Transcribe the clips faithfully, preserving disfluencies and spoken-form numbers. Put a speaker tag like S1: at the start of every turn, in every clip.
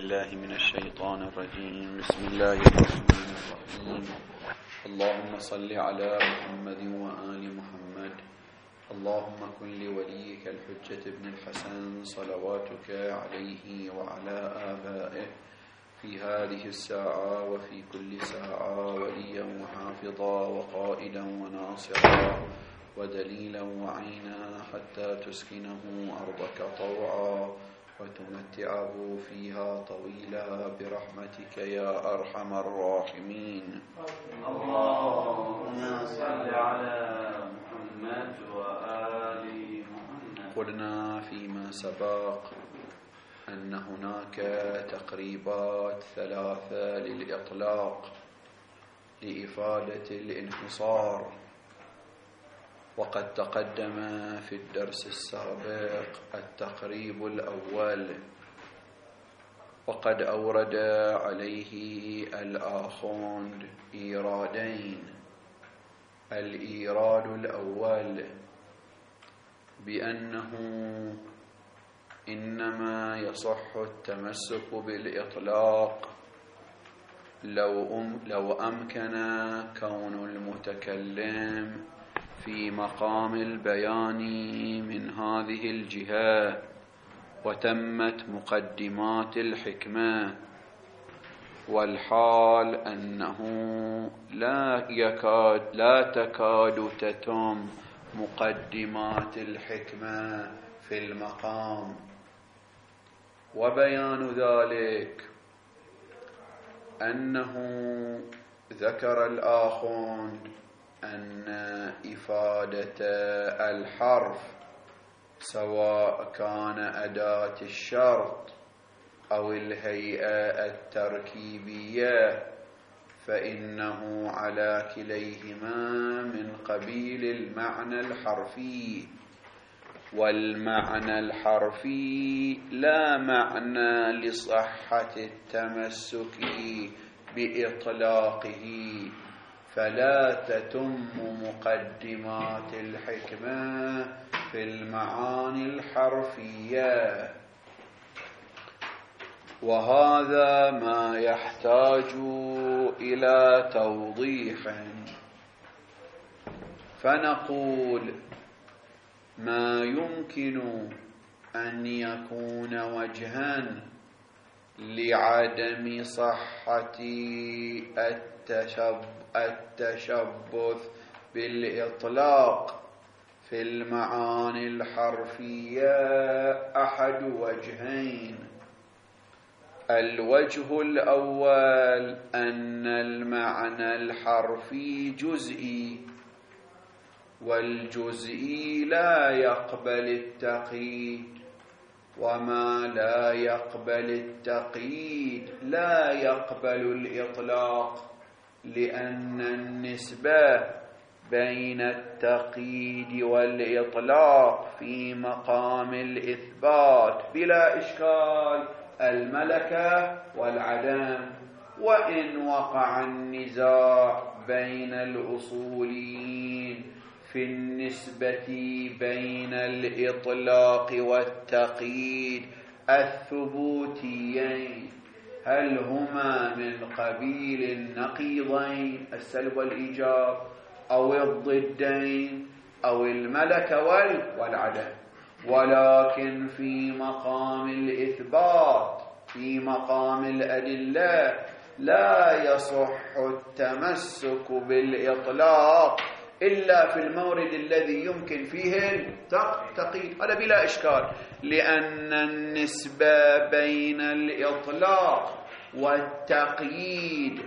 S1: بالله من الشيطان الرجيم. بسم الله الرحمن الرحيم. اللهم صل على محمد وآل محمد. اللهم كن لوليك الحجة ابن الحسن صلواتك عليه وعلى آبائه في هذه الساعة وفي كل ساعة وليا وحافظا وقائدا وناصرا ودليلا وعينا حتى تسكنه أرضك طوعا وتمتعه فيها طويلا برحمتك يا أرحم الراحمين.
S2: اللهم صل على محمد وآل محمد.
S1: قلنا فيما سبق أن هناك تقريبات ثلاثة للإطلاق لإفادة الانحصار، وقد تقدم في الدرس السابق التقريب الأول، وقد أورد عليه الآخوند إيرادين. الإيراد الأول بأنه إنما يصح التمسك بالإطلاق لو, أم لو أمكن كون المتكلم في مقام البيان من هذه الجهة وتمت مقدمات الحكمة، والحال أنه لا يكاد لا تكاد تتم مقدمات الحكمة في المقام. وبيان ذلك أنه ذكر الآخوند أن إفادة الحرف سواء كان أداة الشرط أو الهيئة التركيبية فإنه على كليهما من قبيل المعنى الحرفي، والمعنى الحرفي لا معنى لصحة التمسك بإطلاقه، فلا تتم مقدمات الحكمة في المعاني الحرفية. وهذا ما يحتاج إلى توضيح، فنقول ما يمكن أن يكون وجها لعدم صحة التشبه التشبث بالإطلاق في المعاني الحرفية أحد وجهين. الوجه الأول أن المعنى الحرفي جزئي، والجزئي لا يقبل التقييد، وما لا يقبل التقييد لا يقبل الإطلاق، لأن النسبة بين التقييد والإطلاق في مقام الإثبات بلا إشكال الملكة والعدم. وإن وقع النزاع بين الأصوليين في النسبة بين الإطلاق والتقييد الثبوتيين، هل هما من قبيل النقيضين السلب والإيجاب أو الضدين أو الملكة والعدم، ولكن في مقام الإثبات في مقام الأدلة لا يصح التمسك بالإطلاق إلا في المورد الذي يمكن فيه التقييد، هذا بلا إشكال، لأن النسبة بين الإطلاق والتقييد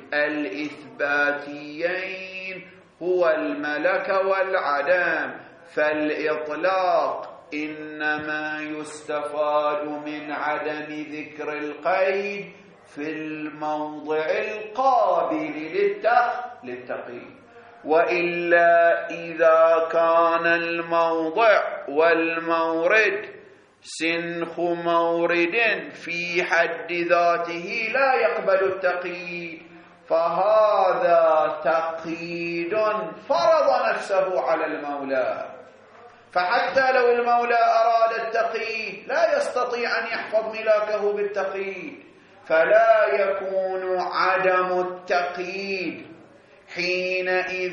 S1: الإثباتيين هو الملكة والعدم. فالإطلاق إنما يستفاد من عدم ذكر القيد في الموضع القابل للتقييد، وإلا إذا كان الموضع والمورد سنخ مورد في حد ذاته لا يقبل التقييد، فهذا تقييد فرض نفسه على المولى. فحتى لو المولى أراد التقييد لا يستطيع أن يحفظ ملاكه بالتقييد، فلا يكون عدم التقييد حينئذ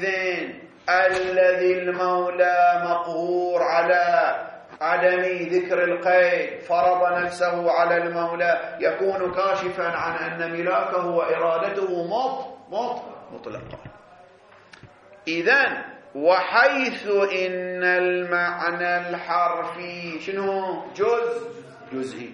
S1: الذي المولى مقهور على عدم ذكر القيد فرض نفسه على المولى يكون كاشفا عن أن ملاكه وإرادته مط مط مطلقة. إذن وحيث إن المعنى الحرفي شنو؟ جزء جزئي،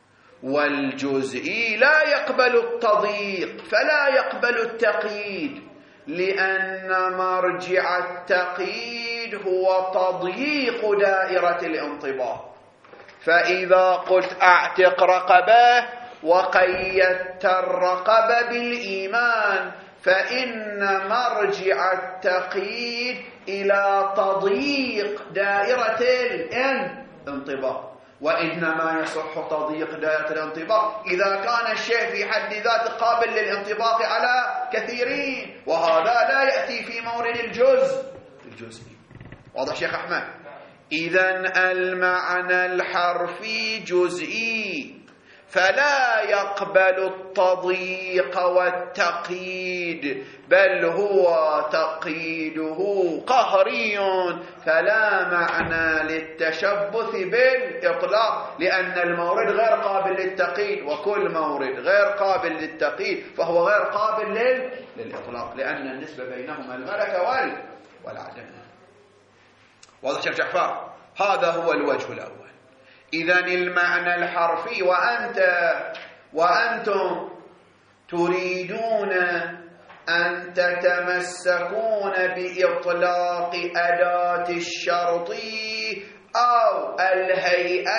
S1: والجزئي لا يقبل التضييق فلا يقبل التقييد، لأن مرجع التقييد هو تضييق دائرة الانطباق. فإذا قلت أعتق رقبة وقيدت الرقبة بالإيمان فإن مرجع التقييد إلى تضييق دائرة الانطباق، وإنما يصح تضييق دائرة الانطباق إذا كان الشيء في حد ذاته قابل للانطباق على كثيرين، وهذا لا يأتي في مورد الجزء الجزئي. واضح شيخ أحمد؟ إذن المعنى الحرفي جزئي فلا يقبل التضييق والتقييد، بل هو تقييده قهري، فلا معنى للتشبث بالإطلاق، لأن المورد غير قابل للتقييد، وكل مورد غير قابل للتقييد فهو غير قابل للإطلاق، لأن النسبة بينهما الملكة والعدم. واضح شيخ جعفر؟ هذا هو الوجه الأول. إذن المعنى الحرفي، وأنت وأنتم تريدون أن تتمسكون بإطلاق أداة الشرط أو الهيئة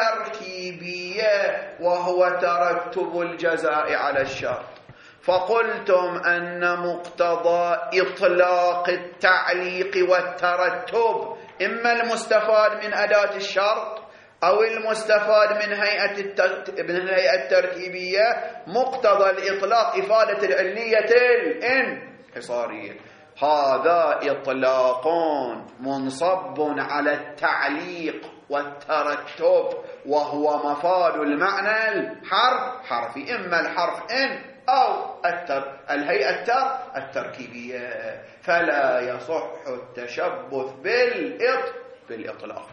S1: التركيبية وهو ترتب الجزاء على الشرط، فقلتم أن مقتضى إطلاق التعليق والترتب إما المستفاد من أداة الشرط أو المستفاد من هيئة من الهيئة التركيبية، مقتضى الإطلاق إفادة العلية الانحصارية. هذا إطلاق منصب على التعليق والترتب، وهو مفاد المعنى الحرف حرفي، إما الحرف إن أو التر الهيئة التر التركيبية، فلا يصح التشبث بالإط بالإطلاق.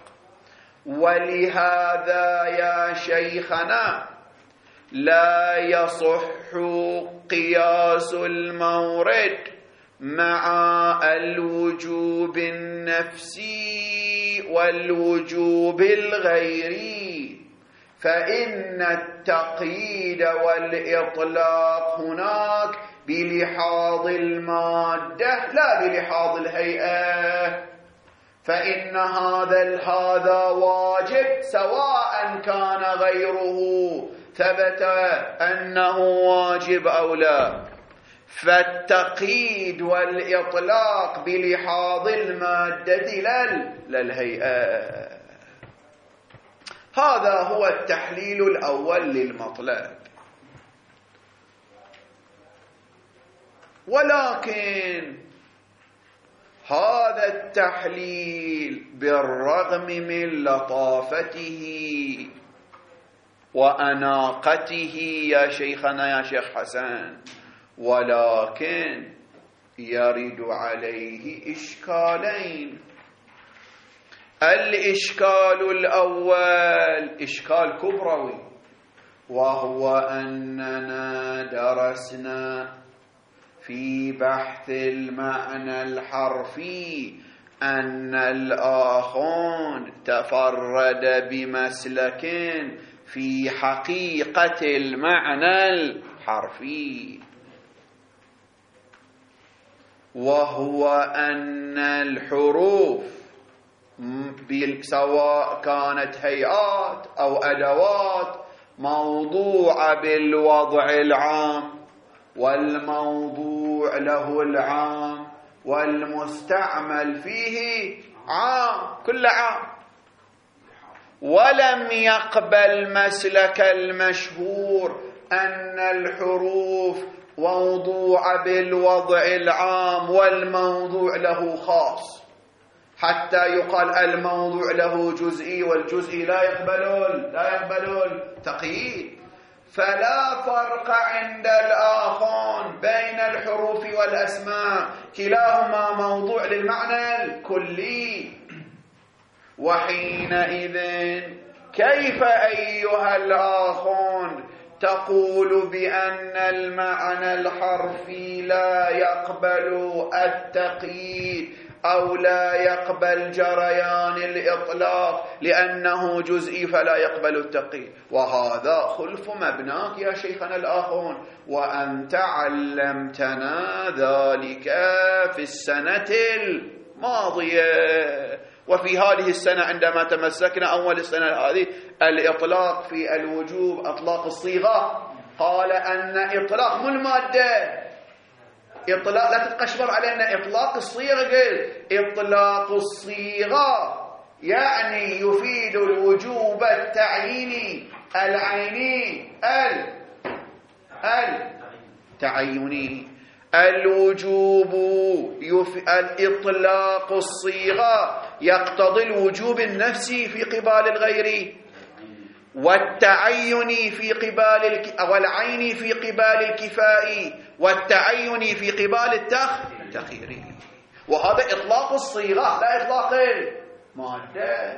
S1: ولهذا يا شيخنا لا يصح قياس المورد مع الوجوب النفسي والوجوب الغيري، فإن التقييد والإطلاق هناك بلحاظ المادة لا بلحاظ الهيئة، فإن هذا هذا واجب سواء كان غيره ثبت أنه واجب أو لا. فالتقييد والإطلاق بلحاظ المادة للهيئة. هذا هو التحليل الأول للمطلب. ولكن هذا التحليل بالرغم من لطافته وأناقته يا شيخنا يا شيخ حسن، ولكن يرد عليه إشكالين. الإشكال الأول إشكال كبروي، وهو أننا درسنا في بحث المعنى الحرفي أن الآخون تفرد بمسلك في حقيقة المعنى الحرفي، وهو أن الحروف سواء كانت هيئات أو أدوات موضوعة بالوضع العام، والموضوع له العام، والمستعمل فيه عام كل عام، ولم يقبل مسلك المشهور أن الحروف موضوعة بالوضع العام والموضوع له خاص، حتى يقال الموضوع له جزئي والجزئي لا يقبل لا يقبل التقييد. فلا فرق عند الآخون بين الحروف والأسماء، كلاهما موضوع للمعنى الكلي. وحينئذ كيف أيها الآخون تقول بأن المعنى الحرفي لا يقبل التقييد أو لا يقبل جريان الإطلاق لأنه جزئي فلا يقبل التقييد؟ وهذا خلف مبناك يا شيخنا الآخون، وأنت علمتنا ذلك في السنة الماضية. وفي هذه السنة عندما تمسكنا أول السنة هذه الإطلاق في الوجوب أطلاق الصيغة، قال أن إطلاق مو المادة، إطلاق لا تتقشبر علينا إطلاق الصيغة، قل إطلاق الصيغة يعني يفيد الوجوب التعييني العيني ال التعيني. الوجوب يف... الإطلاق الصيغة يقتضي الوجوب النفسي في قبال الغير، والتعين في قبال الك... والعين في قبال الكفاء، والتعين في قبال التخيير. وهذا إطلاق الصيغة لا إطلاق المادة.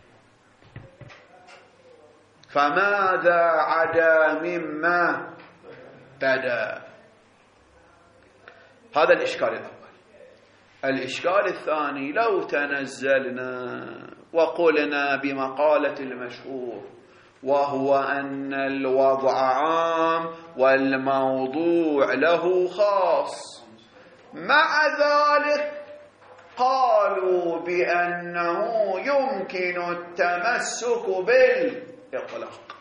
S1: فماذا عدا مما بدا؟ هذا الإشكال الأول. الإشكال الثاني، لو تنزلنا وقلنا بمقالة المشهور، وهو أن الوضع عام والموضوع له خاص، مع ذلك قالوا بأنه يمكن التمسك بالإطلاق،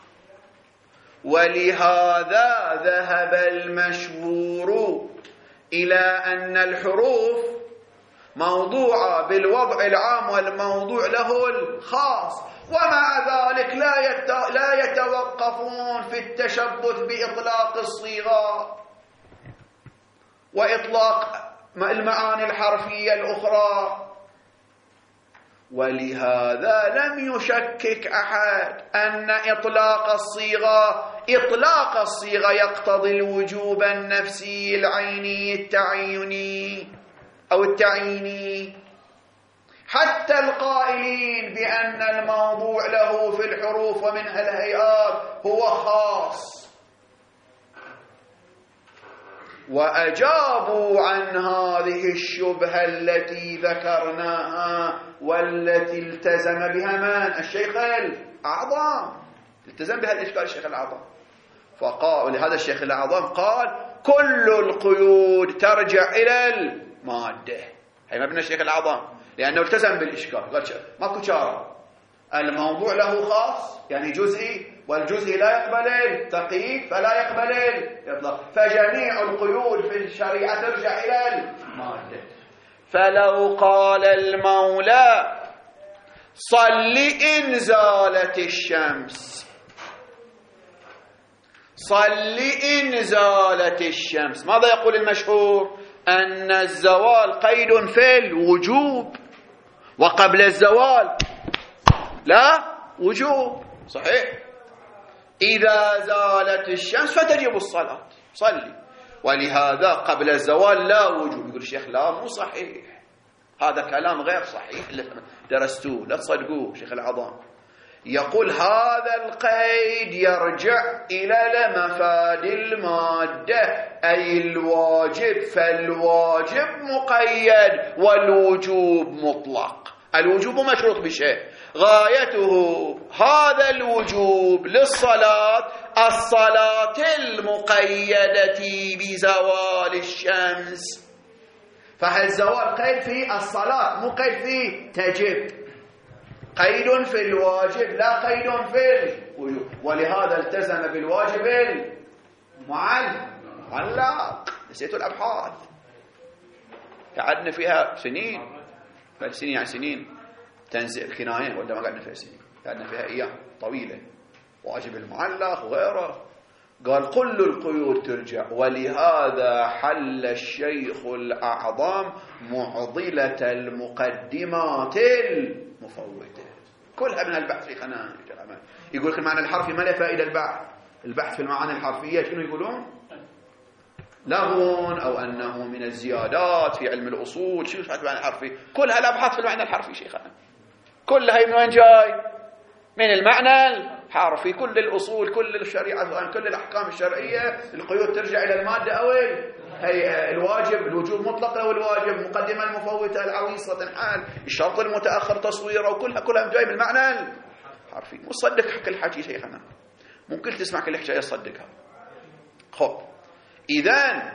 S1: ولهذا ذهب المشهور إلى أن الحروف موضوعة بالوضع العام والموضوع له الخاص، ومع ذلك لا لا يتوقفون في التشبث بإطلاق الصيغة وإطلاق المعاني الحرفية الأخرى. ولهذا لم يشكك أحد أن إطلاق الصيغة إطلاق الصيغة يقتضي الوجوب النفسي العيني التعيني أو التعييني، حتى القائلين بأن الموضوع له في الحروف ومنها الهيئات هو خاص، وأجابوا عن هذه الشبهة التي ذكرناها والتي التزم بها من؟ الشيخ الأعظم، التزم بها الإشكال الشيخ الأعظم. فقال لهذا الشيخ الأعظم قال كل القيود ترجع إلى المادة، هي مبنى الشيخ الأعظم، لأنه التزم بالإشكال، قال ماكو شارع، الموضوع له خاص يعني جزئي، والجزء لا يقبل التقييد فلا يقبل الإطلاق، فجميع القيود في الشريعة ترجع إلى المادة. فلو قال المولى صل إن زالت الشمس، صل إن زالت الشمس، ماذا يقول المشهور؟ أن الزوال قيد في الوجوب، وقبل الزوال لا وجوب، صحيح؟ إذا زالت الشمس فتجب الصلاة، صلي، ولهذا قبل الزوال لا وجوب. يقول الشيخ لا، مو صحيح، هذا كلام غير صحيح اللي درستوه، لا تصدقوه. شيخ العظام يقول هذا القيد يرجع إلى مفاد المادة أي الواجب، فالواجب مقيد والوجوب مطلق. الوجوب مشروط بشيء، غايته هذا الوجوب للصلاة الصلاة المقيدة بزوال الشمس، فهالزوال قيد في الصلاة مو قيد في تجب، قيد في الواجب لا قيد في الوجوب، ولهذا التزم بالواجب المعلق. نسيتوا الأبحاث قعدنا فيها سنين، سنين يعني سنين تنزيل كناية، ولا ما قعدنا فيها سنين، قعدنا فيها أيام طويلة، واجب المعلق وغيره. قال كل القيود ترجع، ولهذا حل الشيخ الأعظم معضلة المقدمات المفوتة كلها من البحث في قناة. يقول لك المعنى الحرفي ما له فائدة البحث، البحث في المعاني الحرفية شنو يقولون؟ لغو، أو أنه من الزيادات في علم الأصول. شنو في المعنى الحرفي؟ كل هالأبحاث في المعنى الحرفي شيخنا كلها من وين جاي؟ من المعنى الحرفي. كل الأصول، كل الشريعة، كل الأحكام الشرعية القيود ترجع إلى المادة أو هي الواجب، الوجوب مطلق أو الواجب، مقدمة المفوتة، العويصة تنحال، الشرط المتأخر تصويره، وكلها كلها جاي من المعنى الحرفي. مصدق كل حكي شيخنا، ممكن تسمع كل حكاية تصدقها. خب إذن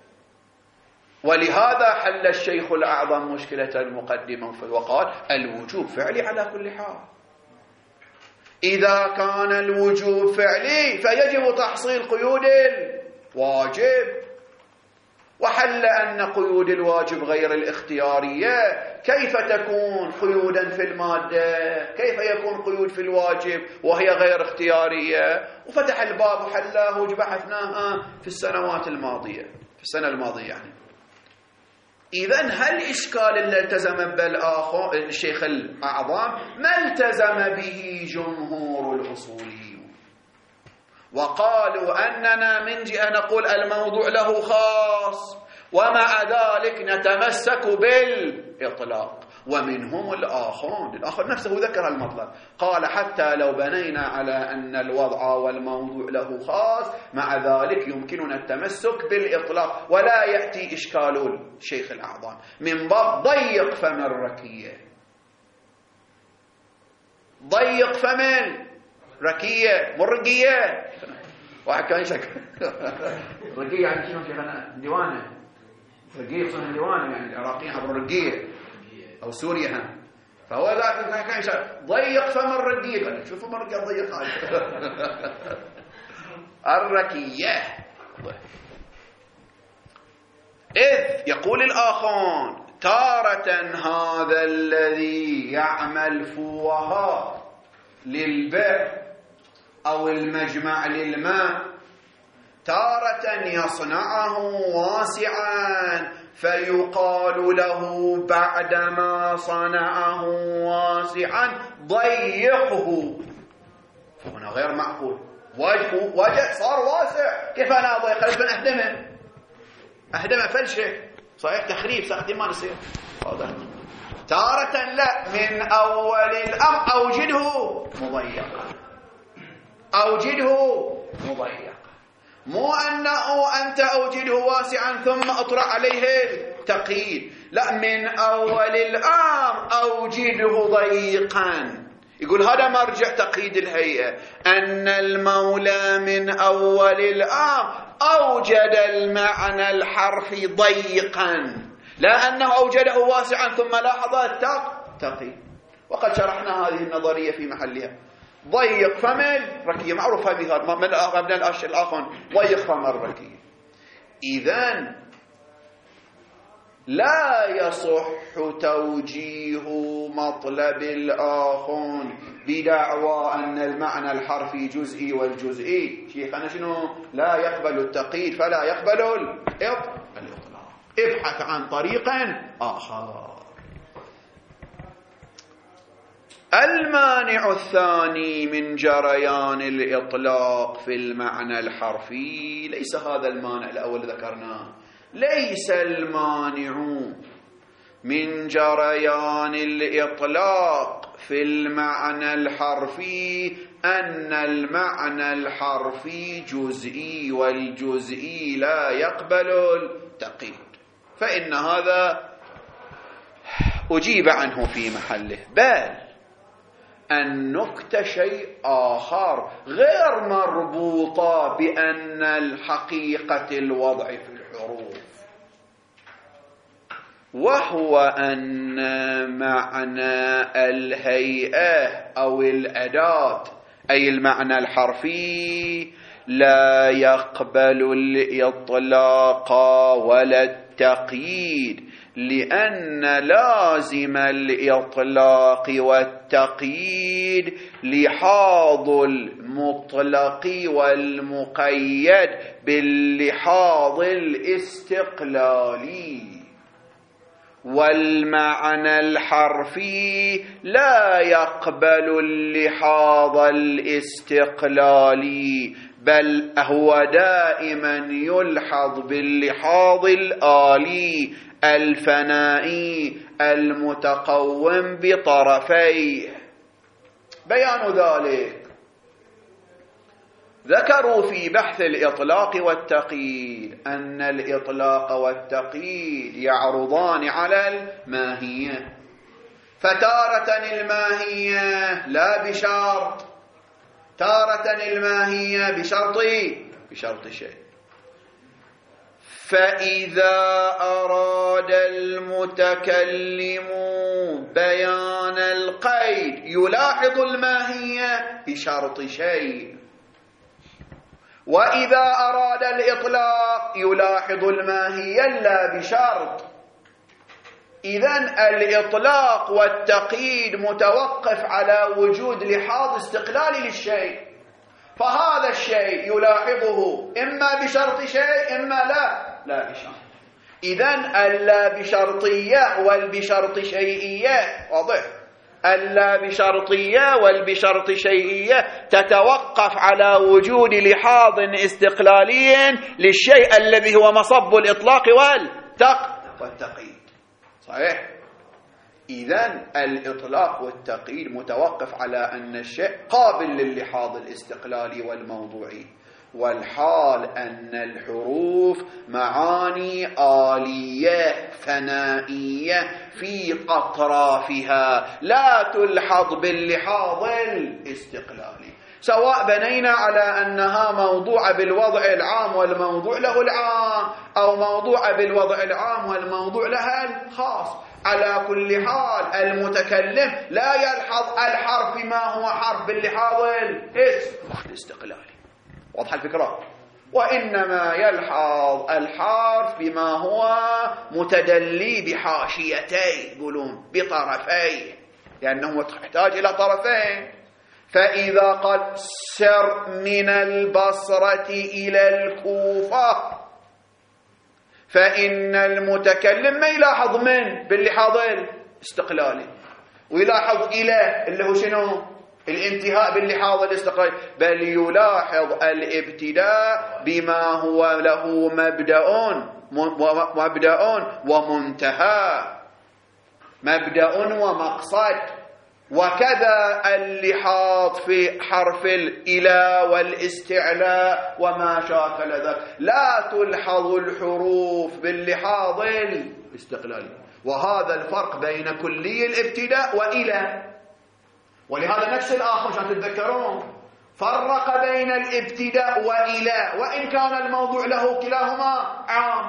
S1: ولهذا حل الشيخ الأعظم مشكلة المقدمة وقال الوجوب فعلي على كل حال. إذا كان الوجوب فعلي فيجب تحصيل قيود الواجب، وحل أن قيود الواجب غير الاختيارية كيف تكون قيودا في المادة، كيف يكون قيود في الواجب وهي غير اختيارية، وفتح الباب وحلاه وبحثناها في السنوات الماضية، في السنة الماضية يعني. إذن هل إشكال اللي التزم بالآخر الشيخ الأعظم ما التزم به جمهور الأصوليون، وقالوا أننا من جهة نقول الموضوع له خاص، ومع ذلك نتمسك بالإطلاق. ومنهم الآخرون، الآخر نفسه ذكر المطلب، قال حتى لو بنينا على أن الوضع والموضوع له خاص مع ذلك يمكننا التمسك بالإطلاق، ولا يأتي إشكال الشيخ الأعظم من باب ضيق فم الركية. ضيق فم ركية مرقية. واحد كان يشك رقية يعني شنو شيخنا؟ ديوانه رقية يقصد ديوانه، يعني العراقيين عبروا رقية أو سوريا هم. فهو ذاك كان يشك ضيق فم الرقية، قال شوف فم الرقية ضيق هذا الركية. إذ يقول الآخرون تارة هذا الذي يعمل فوها للبئر أو المجمع للماء تارة يصنعه واسعا فيقال له بعدما صنعه واسعا ضيقه، فهنا غير معقول. وجهه وجه صار واسع، كيف أنا أضيق؟ خلينا أهدمه أهدمه فلشه، صحيح تخريب ساعتي ما نصير. تارة لا، من أول الأمر أوجده مضيقا، أوجده مضيقا، مو أنه أنت أوجده واسعا ثم أطرح عليه التقييد، لا، من أول الأمر أوجده ضيقا. يقول هذا مرجع تقييد الهيئة، أن المولى من أول الأمر أوجد المعنى الحرفي ضيقا، لا أنه أوجده واسعا ثم لاحظ التقييد. وقد شرحنا هذه النظرية في محلها. ضيق فم الركية معروف هذه من الأشياء الآخر، ضيق فم الركية. إذن لا يصح توجيه مطلب الآخر بدعوى أن المعنى الحرفي جزئي والجزئي. شيخنا شنو؟ لا يقبل التقييد فلا يقبل الإطلاق. ابحث عن طريق آخر. المانع الثاني من جريان الإطلاق في المعنى الحرفي ليس هذا المانع الأول ذكرناه، ليس المانع من جريان الإطلاق في المعنى الحرفي أن المعنى الحرفي جزئي والجزئي لا يقبل التقييد، فإن هذا أجيب عنه في محله. بل النكتة شيء آخر غير مربوطة بأن الحقيقة الوضع في الحروف، وهو أن معنى الهيئة أو الأداة أي المعنى الحرفي لا يقبل الإطلاق ولا التقييد، لأن لازم الإطلاق والتقييد لحاظ المطلق والمقيد باللحاظ الاستقلالي، والمعنى الحرفي لا يقبل اللحاظ الاستقلالي، بل هو دائما يلحظ باللحاظ الآلي الفنائي المتقوم بطرفيه. بيان ذلك ذكروا في بحث الإطلاق والتقييد أن الإطلاق والتقييد يعرضان على الماهية، فتارة الماهية لا بشرط، تارة الماهية بشرط بشرط شيء. فإذا أراد المتكلم بيان القيد يلاحظ الماهية بشرط شيء، وإذا أراد الإطلاق يلاحظ الماهية لا بشرط. إذن الإطلاق والتقييد متوقف على وجود لحاظ استقلالي للشيء، فهذا الشيء يلاحظه إما بشرط شيء إما لا لا بشرط. إذن اللا بشرطية والبشرط شيئية واضح، اللا بشرطية والبشرط شيئية تتوقف على وجود لحاظ استقلالي للشيء الذي هو مصب الإطلاق والتقييد. صحيح؟ إذن الإطلاق والتقييد متوقف على أن الشيء قابل لللحاظ الاستقلالي والموضوعي، والحال أن الحروف معاني آلية فنائية في أطرافها لا تلحظ باللحاظ الاستقلالي، سواء بنينا على أنها موضوعة بالوضع العام والموضوع له العام، أو موضوعة بالوضع العام والموضوع لها الخاص. على كل حال المتكلم لا يلحظ الحرف ما هو حرف باللحاظ الاستقلالي، واضح الفكرة؟ وإنما يلحظ الحرف بما هو متدلي بحاشيتين يقولون بطرفين، لأنه يحتاج إلى طرفين. فإذا قال سر من البصرة إلى الكوفة فإن المتكلم ما يلاحظ من باللحاظ الاستقلالي، ويلاحظ إلى اللي هو شنو الانتهاء باللحاظ الاستقلالي، بل يلاحظ الابتداء بما هو له مبدأ مبدأ ومنتهى، مبدأ ومقصد. وكذا اللحاظ في حرف الإله والاستعلاء وما شاكل ذلك، لا تلحظ الحروف باللحاظ الاستقلالي، وهذا الفرق بين كلي الابتداء وإلى. ولهذا نفس الآخر عشان تتذكرون فرق بين الابتداء وإلى، وإن كان الموضوع له كلاهما عام.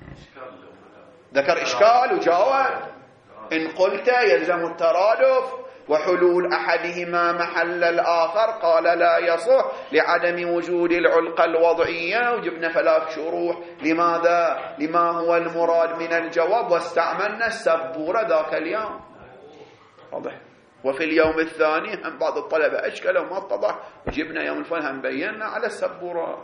S1: ذكر إشكال وجاوب. إن قلت يلزم الترادف وحلول أحدهما محل الآخر، قال لا يصح لعدم وجود العلقة الوضعية، وجبنا ثلاث شروح لماذا لما هو المراد من الجواب، واستعملنا السبورة ذاك اليوم واضح. وفي اليوم الثاني هم بعض الطلبة أشكلوا ما اتضح، وجبنا يوم الفن هم بينا على السبورة.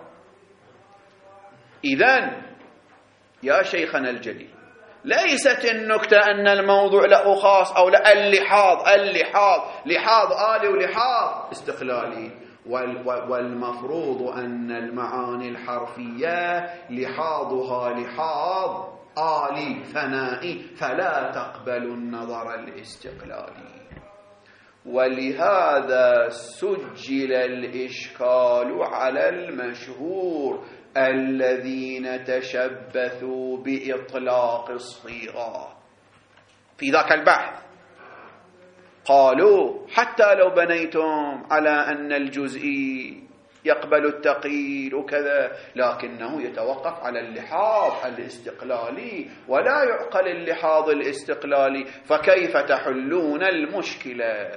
S1: إذن يا شيخنا الجليل، ليست النكتة أن الموضوع له خاص أو لا، اللحاظ اللحاظ لحاظ آلي ولحاظ استقلالي، والمفروض أن المعاني الحرفية لحاظها لحاظ آلي ثنائي فلا تقبل النظر الاستقلالي. ولهذا سجل الإشكال على المشهور الذين تشبثوا بإطلاق الصيغة في ذاك البحث. قالوا حتى لو بنيتم على أن الجزئي يقبل التقييد وكذا، لكنه يتوقف على اللحاظ الاستقلالي ولا يعقل اللحاظ الاستقلالي، فكيف تحلون المشكلة؟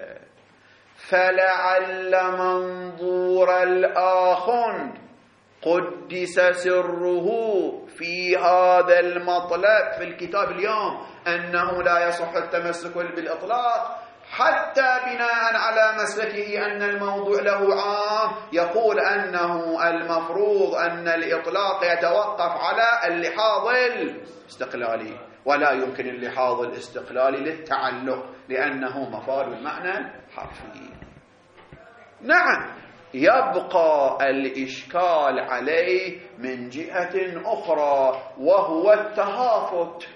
S1: فلعل منظور الآخر قدس سره في هذا المطلب في الكتاب اليوم أنه لا يصح التمسك بالإطلاق، حتى بناء على مسلكه أن الموضوع له عام، يقول أنه المفروض أن الإطلاق يتوقف على اللحاظ الاستقلالي، ولا يمكن اللحاظ الاستقلالي للتعلق لأنه مفاد المعنى الحرفي. نعم يبقى الإشكال عليه من جهة أخرى وهو التهافت،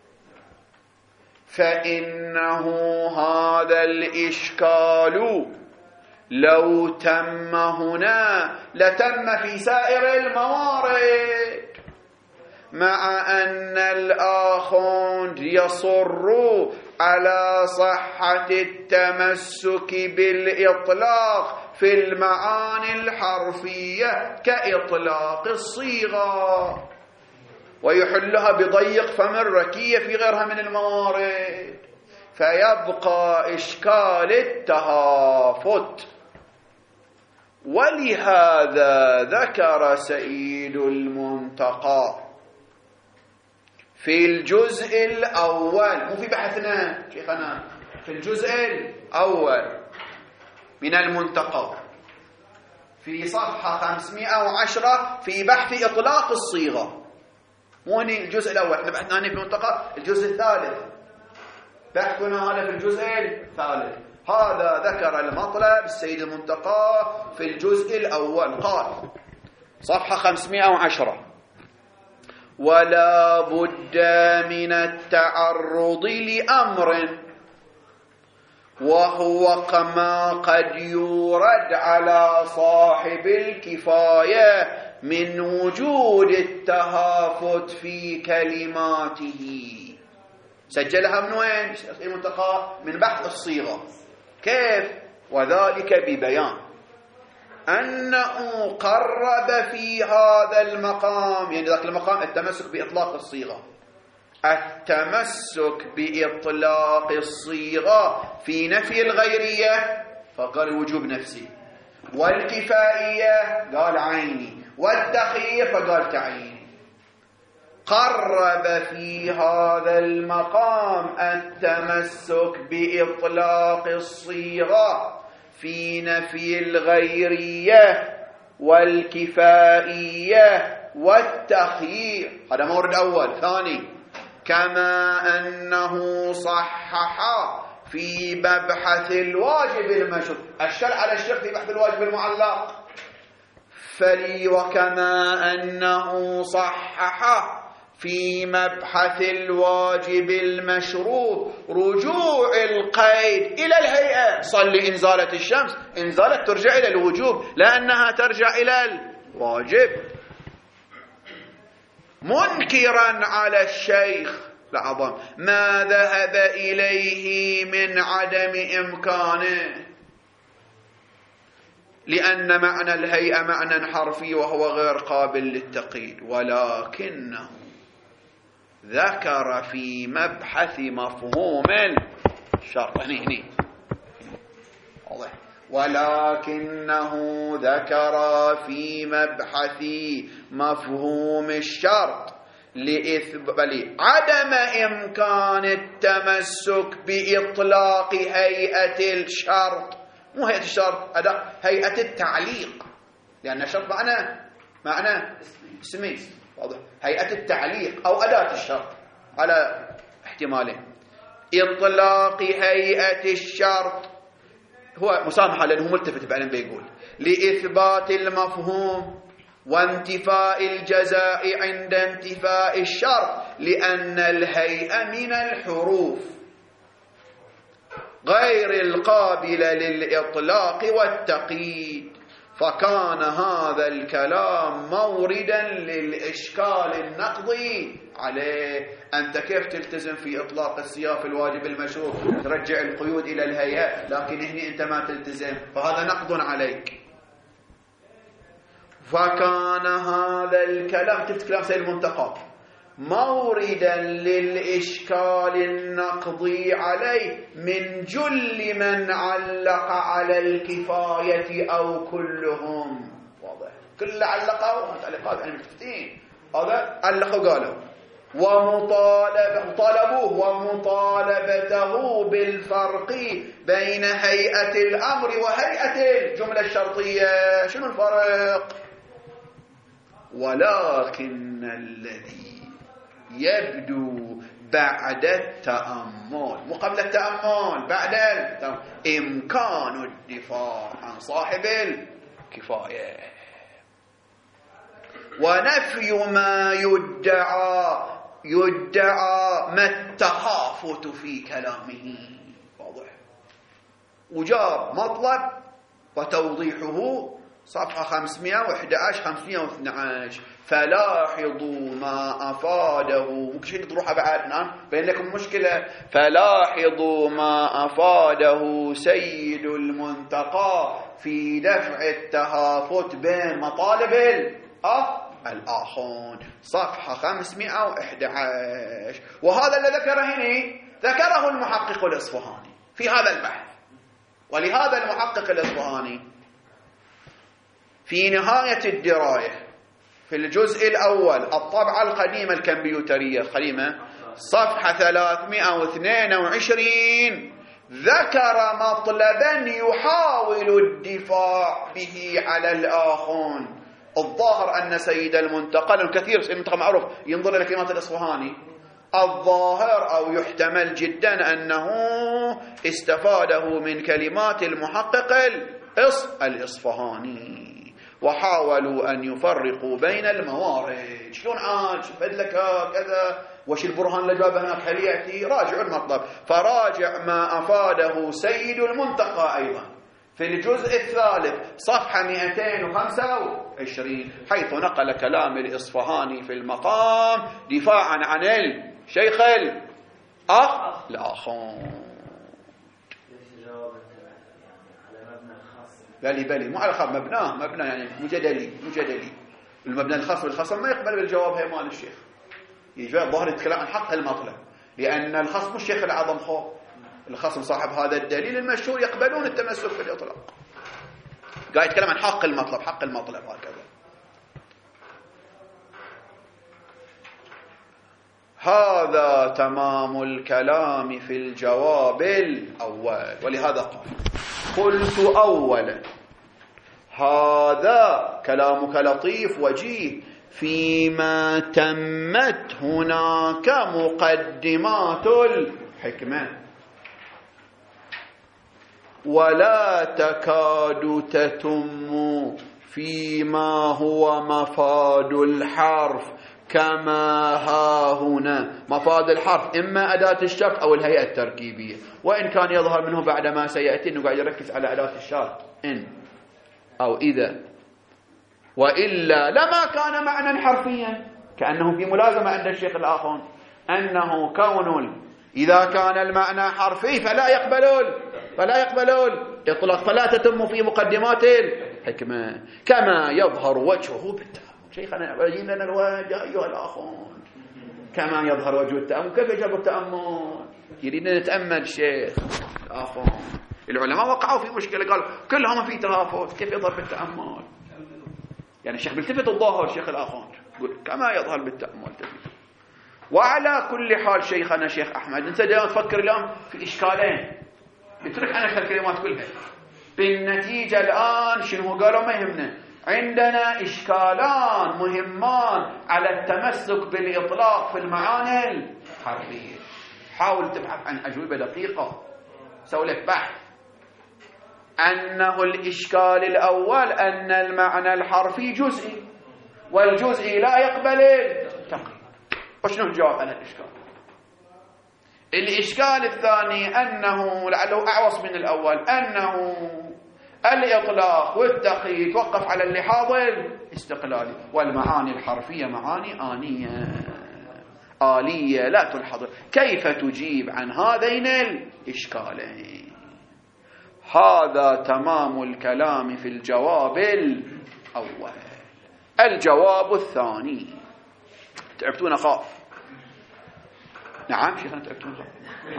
S1: فإنه هذا الإشكال لو تم هنا لتم في سائر الموارد، مع أن الآخوند يصر على صحة التمسك بالإطلاق في المعاني الحرفية كإطلاق الصيغة، ويحلها بضيق فم الركية في غيرها من الموارد، فيبقى إشكال التهافت. ولهذا ذكر سيد المنتقى في الجزء الأول، مو في بحثنا شيخنا، في الجزء الأول من المنتقى في صفحة خمسمائة وعشرة في بحث إطلاق الصيغة، مو هني الجزء الأول، احنا بحثنا هنا في المنتقى الجزء الثالث، بحثنا هذا في الجزء الثالث. هذا ذكر المطلب السيد المنتقى في الجزء الأول، قال صفحة خمسمائة وعشرة: ولا بد من التعرض لأمر وهو كما قد يورد على صاحب الكفاية من وجود التهافت في كلماته. سجلها من وين؟ المنتقى من بحث الصيغة. كيف؟ وذلك ببيان أنه قرب في هذا المقام، يعني ذاك المقام التمسك بإطلاق الصيغة، التمسك بإطلاق الصيغة في نفي الغيرية فقال وجوب نفسي، والكفائية قال عيني، والتخيير فقال تعيين. قرب في هذا المقام التمسك بإطلاق الصيغة في نفي الغيرية والكفائية والتخيير، هذا مورد أول. ثاني، كما أنه صحح في مبحث الواجب المشروط، الشرع على الشرط في بحث الواجب المعلق، فلي وكما أنه صحح في مبحث الواجب المشروط رجوع القيد إلى الهيئة. صلي إن زالت الشمس، إن زالت ترجع إلى الوجوب لأنها ترجع إلى الواجب. منكرا على الشيخ العظام ما ذهب إليه من عدم إمكانه، لأن معنى الهيئة معنى حرفي وهو غير قابل للتقييد، ولكنه ذكر في مبحث مفهوم الشرط، هني هني واضح، ولكنه ذكر في مبحث مفهوم الشرط لإثبات عدم إمكان التمسك بإطلاق هيئة الشرط، مو هيئة الشرط، أداة هيئة التعليق، لأن الشرط معنى معنى اسمي واضح، هيئة التعليق أو أداة الشرط على احتمالين. إطلاق هيئة الشرط هو مسامحة لأنه ملتفت بعدين بيقول لإثبات المفهوم وانتفاء الجزاء عند انتفاء الشرط، لأن الهيئة من الحروف غير القابلة للإطلاق والتقييد، فكان هذا الكلام موردا للإشكال النقضي عليه. أنت كيف تلتزم في إطلاق السياق الواجب المشروط ترجع القيود إلى الهيئة، لكن هنا أنت ما تلتزم، فهذا نقض عليك. فكان هذا الكلام، تفت كلام سيد المنتقى، موردا للإشكال النقضي عليه من جل من علق على الكفاية أو كلهم. واضح، كل علقوا تعليقات عن المتفتين، هذا علقوا قالوا ومطالبه طلبوه ومطالبته بالفرق بين هيئة الأمر وهيئة الجملة الشرطية. شنو الفرق؟ ولكن الذي يبدو بعد التأمل، مو قبل التأمل، بعد التأمل، إمكان الدفاع عن صاحب كفاية. ونفي ما يدعى يدعى ما التخافت في كلامه، واضح. وجاب مطلب وتوضيحه صفحة خمسمائة وأحد عشر خمسمائة واثني عشر. فلاحظوا ما أفاده، ممكن شيء تروحها بعد هنا بين لكم مشكلة. فلاحظوا ما أفاده سيد المنتقى في دفع التهافت بين مطالب الأخ الآخون، صفحة خمسمائة وأحد عشر. وهذا اللي ذكره هنا ذكره المحقق الإصفهاني في هذا البحث. ولهذا المحقق الإصفهاني في نهاية الدراية في الجزء الأول الطبعة القديمة الكمبيوترية القديمة صفحة ثلاثمائة واثنين وعشرين ذكر مطلبا يحاول الدفاع به على الآخون. الظاهر أن سيد المنتقى، الكثير سيد المنتقى معروف ينظر إلى كلمات الإصفهاني، الظاهر أو يحتمل جدا أنه استفاده من كلمات المحقق الإصفهاني، وحاولوا أن يفرقوا بين الموارد. شلون عاد بدلك كذا وش البرهان اللي جابه هناك هل يأتي؟ راجعوا المطلب. فراجع ما أفاده سيد المنتقى أيضا في الجزء الثالث صفحة مئتين وخمسة وعشرين، حيث نقل كلام الإصفهاني في المقام دفاعا عن الشيخ الأخ الآخون. بلي بلي مو على خاص مبناه مبنى يعني مجدلي مجدلي. المبنى الخاص بالخصم ما يقبل بالجواب هي مال الشيخ. يجي الظاهر يتكلم عن حق المطلب، لأن الخصم الشيخ العظم خو الخصم صاحب هذا الدليل المشهور يقبلون التمسك في الإطلاق. قاعد يتكلم عن حق المطلب حق المطلب هكذا. هذا تمام الكلام في الجواب الأول. ولهذا قال قلت أولا هذا كلامك لطيف وجيه فيما تمت هناك مقدمات الحكمة، ولا تكاد تتم فيما هو مفاد الحرف كما ها هنا. مفاد الحرف إما أداة الشرط أو الهيئة التركيبية، وإن كان يظهر منه بعد ما سيأتي أنه قاعد يركز على أداة الشرط إن أو إذا، وإلا لما كان معنى حرفيا، كأنه في ملازمة عند الشيخ الآخون أنه كون إذا كان المعنى حرفي فلا يقبلون فلا يقبلون إطلاق، فلا تتم في مقدمات الحكمة كما يظهر وجهه بالتأمل. شيخنا وجينا لنا الوجه أيها الآخون كما يظهر وجه التأمل. كيف يجب التأمل؟ يريدنا نتأمل الشيخ الآخون. العلماء وقعوا في مشكلة، قالوا كلهم في تهافت، كيف يظهر بالتأمل؟ يعني الشيخ بالتفت الظاهر الشيخ الآخون يقول كما يظهر بالتأمل. وعلى كل حال شيخنا شيخ أحمد أنت دائما تفكر اليوم في إشكالين، اترك أنا الكلمات كلها. بالنتيجة الآن شنو قالوا ما يهمنا، عندنا إشكالان مهمان على التمسك بالإطلاق في المعاني الحرفية. حاول تبحث عن أجوبة دقيقة، سوي لك بحث. أنه الإشكال الأول أن المعنى الحرفي جزئي، والجزئي لا يقبل التقييد. وشنو الجواب عن الإشكال؟ الإشكال الثاني أنه لعله أعوص من الأول، أنه الإطلاق والتقييد توقف على اللحاظ الاستقلالي، والمعاني الحرفية معاني آنية آلية لا تلحظ. كيف تجيب عن هذين الإشكالين؟ هذا تمام الكلام في الجواب الأول. الجواب الثاني تعبتون خاف. نعم شيخنا تعبتون خاف.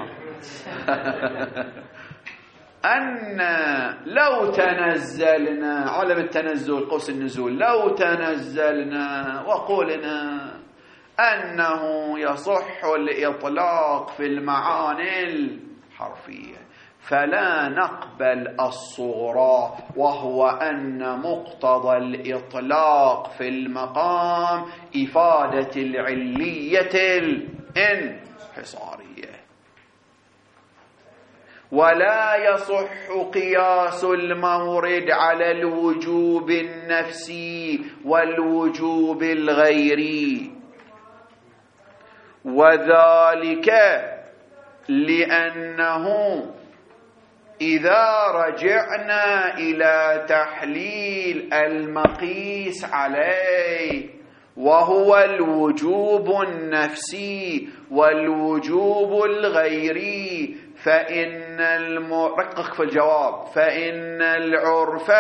S1: أن لو تنزلنا علم التنزل قوس النزول، لو تنزلنا وقلنا أنه يصح الإطلاق في المعاني الحرفية فلا نقبل الصغرى، وهو أن مقتضى الإطلاق في المقام إفادة العلية الانحصارية، ولا يصح قياس المورد على الوجوب النفسي والوجوب الغيري، وذلك لأنه إذا رجعنا إلى تحليل المقيس عليه وهو الوجوب النفسي والوجوب الغيري، فإن المرقق في الجواب فإن العرف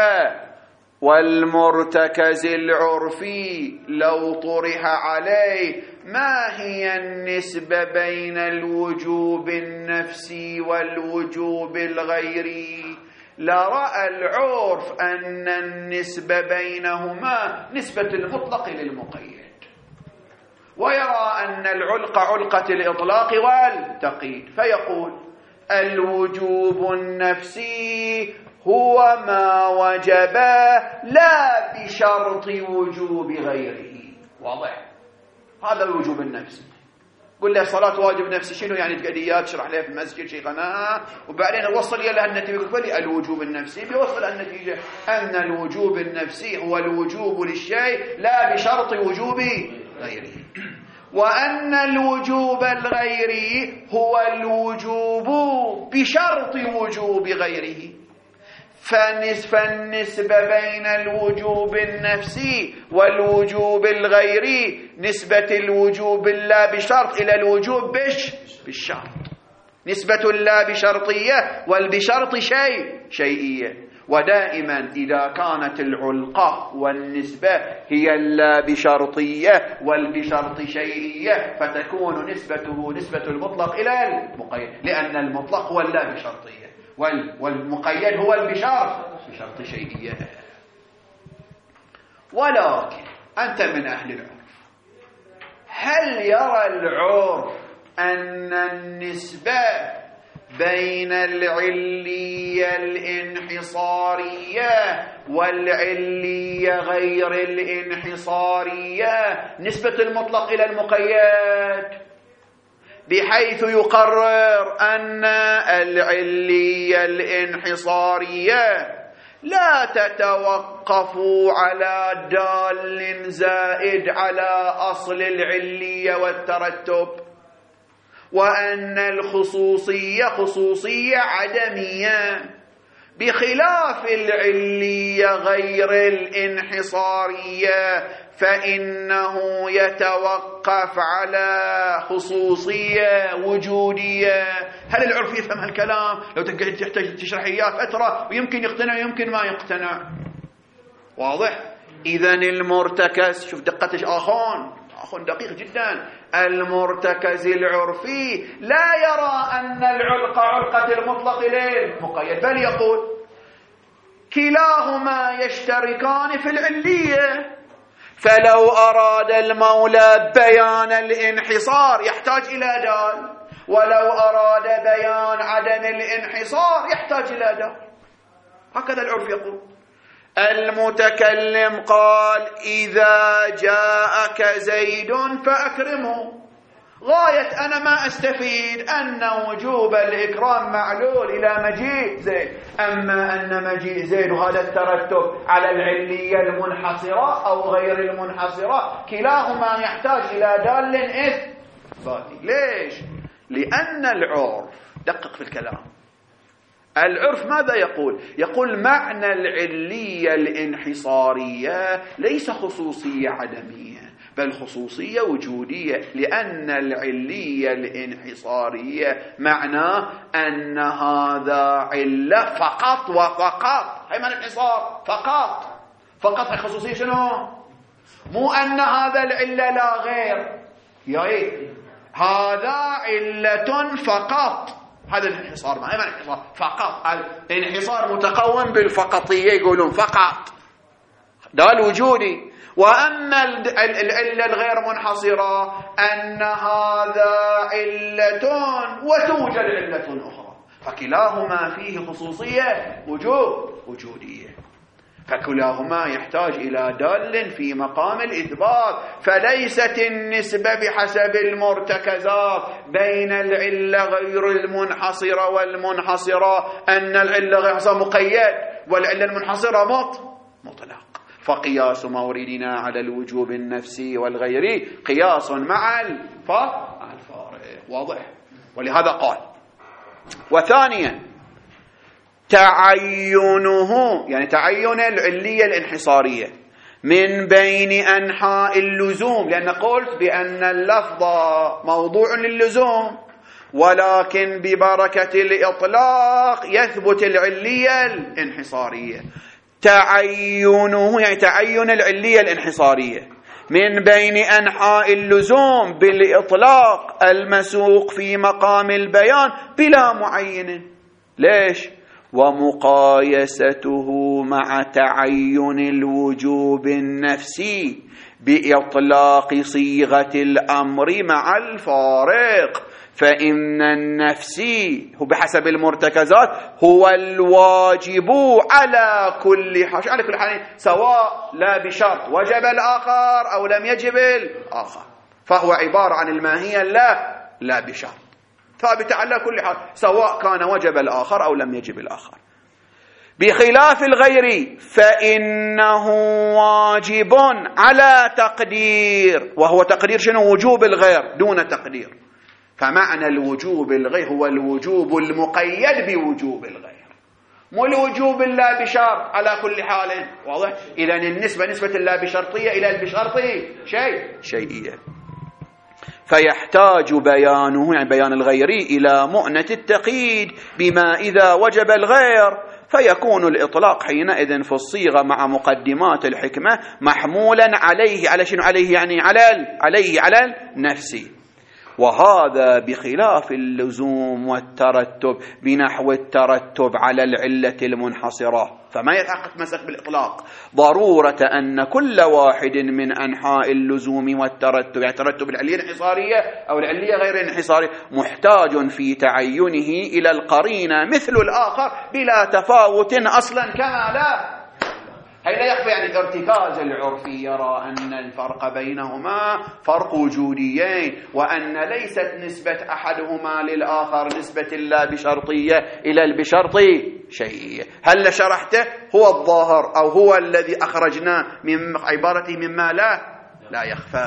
S1: والمرتكز العرفي لو طرح عليه ما هي النسبة بين الوجوب النفسي والوجوب الغيري، لرأى العرف أن النسبة بينهما نسبة المطلق للمقيد، ويرى أن العلق علقة الإطلاق والتقييد، فيقول الوجوب النفسي هو ما وجب لا بشرط وجوب غيره. واضح؟ هذا الوجوب النفسي. قل له الصلاة واجب نفسي، شنو يعني؟ تقديات تشرح لها في المسجد شيخنا، وبعدين وصل إلى النتيجة يقول الوجوب النفسي، بيوصل النتيجة أن الوجوب النفسي هو الوجوب للشيء لا بشرط وجوب غيره، وأن الوجوب الغيري هو الوجوب بشرط وجوب غيره. فالنسبة بين الوجوب النفسي والوجوب الغيري نسبة الوجوب لا بشرط إلى الوجوب بش بالشرط، نسبة لا بشرطية والبشرط شيء شيئية. ودائما إذا كانت العلقة والنسبة هي اللا بشرطية والبشرط شيئية فتكون نسبته نسبة المطلق إلى المقيد، لأن المطلق هو اللا بشرطية والمقيد هو البشرط بشرط شيئية. ولكن أنت من أهل العرف، هل يرى العرف أن النسبة بين العلية الانحصارية والعلية غير الانحصارية نسبة المطلق إلى المقيد، بحيث يقرر أن العلية الانحصارية لا تتوقف على دال زائد على أصل العلية والترتب، وأن الخصوصية خصوصية عدمية، بخلاف العلية غير الانحصارية فإنه يتوقف على خصوصية وجودية. هل العرف يفهم هالكلام؟ لو تحتاج تشرح إياه فترة ويمكن يقتنع ويمكن ما يقتنع. واضح؟ إذن المرتكز، شوف دقة آخون أخون دقيق جدا، المرتكز العرفي لا يرى أن العلقة علقة المطلق للمقيد، بل يقول كلاهما يشتركان في العلية، فلو أراد المولى بيان الانحصار يحتاج إلى دال، ولو أراد بيان عدم الانحصار يحتاج إلى دال. هكذا العرف يقول. المتكلم قال إذا جاءك زيد فأكرمه، غاية أنا ما أستفيد أن وجوب الإكرام معلول إلى مجيء زيد، أما أن مجيء زيد وهذا الترتب على العلية المنحصرة أو غير المنحصرة كلاهما يحتاج إلى دال إثباتي. ليش؟ لأن العرف، دقق في الكلام، العرف ماذا يقول؟ يقول معنى العلية الانحصارية ليس خصوصية عدمية بل خصوصية وجودية، لأن العلية الانحصارية معناه أن هذا علة فقط وفقط، هي معنى الانحصار فقط فقط، هي خصوصية شنو؟ مو أن هذا العلة لا غير، يعني هذا علة فقط، هذا الانحصار، ما هي معنى الانحصار فقط، الانحصار متقوم بالفقطية يقولون فقط ده الوجودي. وأما العلة الغير منحصرة أن هذا علة وتوجد علة أخرى، فكلاهما فيه خصوصية وجود وجودية. فكلاهما يحتاج إلى دال في مقام الإثبات. فليست النسبة بحسب المرتكزات بين العلة غير المنحصرة والمنحصرة أن العلة غير مقيد والعلة المنحصرة مط مطلق. فقياس موردنا على الوجوب النفسي والغيري قياس مع الفارق. واضح؟ ولهذا قال. وثانيا تعينه، يعني تعين العلية الانحصارية من بين أنحاء اللزوم، لأن قلت بأن اللفظ موضوع للزوم، ولكن ببركة الإطلاق يثبت العلية الانحصارية. تعينه يعني تعين العلية الانحصارية من بين أنحاء اللزوم بالإطلاق المسوق في مقام البيان بلا معين. ليش؟ ومقايسته مع تعين الوجوب النفسي بإطلاق صيغة الأمر مع الفارق. فإن النفسي هو بحسب المرتكزات هو الواجب على كل حال، على كل حال سواء لا بشرط وجب الآخر أو لم يجب الآخر، فهو عبارة عن الماهية لا لا بشرط ثابتة على كل حال سواء كان وجب الآخر أو لم يجب الآخر. بخلاف الغير فإنه واجب على تقدير، وهو تقدير شنو؟ وجوب الغير دون تقدير. فمعنى الوجوب الغير هو الوجوب المقيد بوجوب الغير، مو الوجوب اللا بشرط على كل حال. واضح؟ إذن النسبة نسبة اللا بشرطية إلى البشرطي شيء شيئية. فيحتاج بيانه يعني بيان الغير إلى مؤنة التقييد بما إذا وجب الغير، فيكون الإطلاق حينئذ في الصيغة مع مقدمات الحكمة محمولا عليه. على شنو عليه؟ يعني على عليه على النفس. وهذا بخلاف اللزوم والترتب بنحو الترتب على العلة المنحصرة، فما يتحقق مسك بالإطلاق ضرورة أن كل واحد من أنحاء اللزوم والترتب، يعني ترتب العلية الانحصارية أو العلية غير الانحصارية، محتاج في تعينه إلى القرينة مثل الآخر بلا تفاوت أصلا كما لا. هي لا يخفى يعني ارتكاز العرفي يرى أن الفرق بينهما فرق وجوديين، وأن ليست نسبة أحدهما للآخر نسبة اللا بشرطية إلى البشرطي شيئية. هل شرحته؟ هو الظاهر أو هو الذي أخرجنا من عبارته مما لا لا يخفى.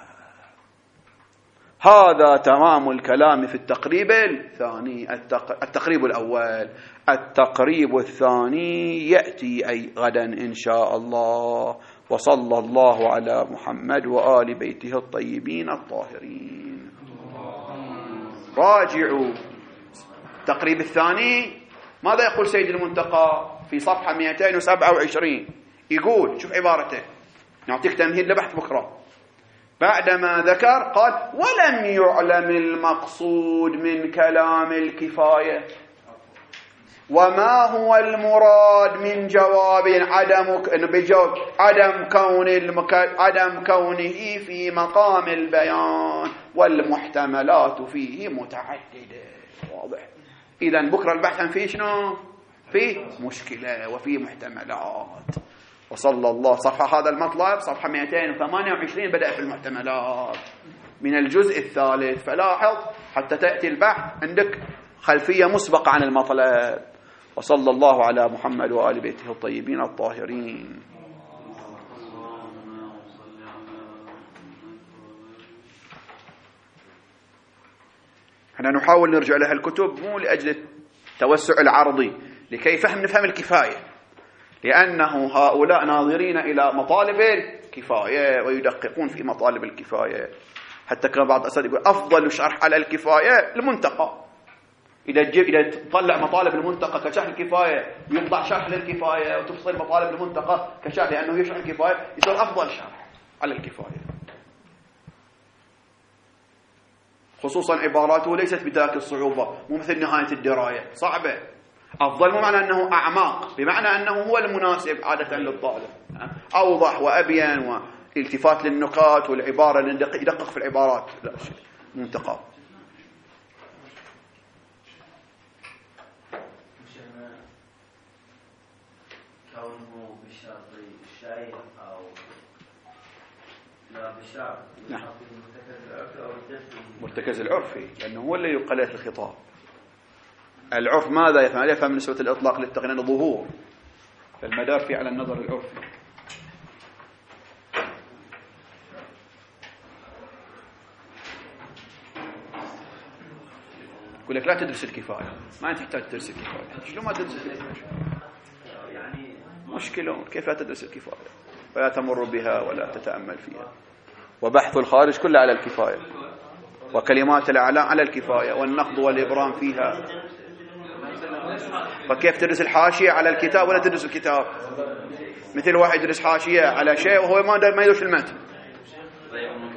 S1: هذا تمام الكلام في التقريب الثاني. التقريب الأول. التقريب الثاني يأتي أي غدا إن شاء الله. وصلى الله على محمد وآل بيته الطيبين الطاهرين. راجعوا التقريب الثاني. ماذا يقول سيد المنتقى في صفحة مئتين وسبعة وعشرين؟ يقول شوف عبارته، نعطيك تمهيد لبحث بكرة. بعدما ذكر قال ولم يعلم المقصود من كلام الكفاية وما هو المراد من جواب عدم بجواب عدم كون المك... عدم كونه في مقام البيان والمحتملات فيه متعددة. واضح؟ إذن بكرة البحث في شنو؟ في مشكلة وفي محتملات. وصلى الله. صفحة هذا المطلب صفحة مئتين وثمانية وعشرين بدأ في المحتملات من الجزء الثالث، فلاحظ حتى تأتي البحث عندك خلفية مسبقة عن المطلب. وصلى الله على محمد وآل بيته الطيبين الطاهرين. احنا نحاول نرجع لها الكتب مو لأجل التوسع العرضي، لكي فهم نفهم الكفاية، لأنه هؤلاء ناظرين إلى مطالب الكفاية ويدققون في مطالب الكفاية. حتى كان بعض الأساتذة يقول أفضل شرح على الكفاية المنتقى. إذا تجيب إذا تطلع مطالب المنتقى كشرح الكفاية يطلع شرح للكفاية وتفصل مطالب المنتقى كشرح لأنه يشرح الكفاية، يصير أفضل شرح على الكفاية. خصوصا عباراته ليست بذاك الصعوبة، مو مثل نهاية الدراية صعبة. أفضل مو معنى أنه أعماق، بمعنى أنه هو المناسب عادة للطالب، أوضح وأبين والتفات للنقاط والعبارة اللي يدقق في العبارات. لا شيء منتقى.
S2: كونه بشرط الشيء أو لا بشرط
S1: نعم
S2: المرتكز العرفي أو الدفن
S1: مرتكز العرفي لأنه هو اللي يقلل الخطاب. العرف ماذا يفهم؟ يفهم نسبة الإطلاق للتقنين ظهور، فالمدار فيه على النظر العرفي. يقول لك لا تدرس الكفاية، ما أنت تحتاج تدرس الكفاية. شلون ما تدرس الكفاية؟
S2: يعني
S1: مشكلة، كيف لا تدرس الكفاية فلا تمر بها ولا تتأمل فيها؟ وبحث الخارج كله على الكفاية، وكلمات الأعلام على الكفاية، والنقد والإبرام فيها. فكيف تدرس الحاشية على الكتاب ولا تدرس الكتاب؟ مثل واحد يدرس حاشية على شيء وهو ما ما يدرس المتن.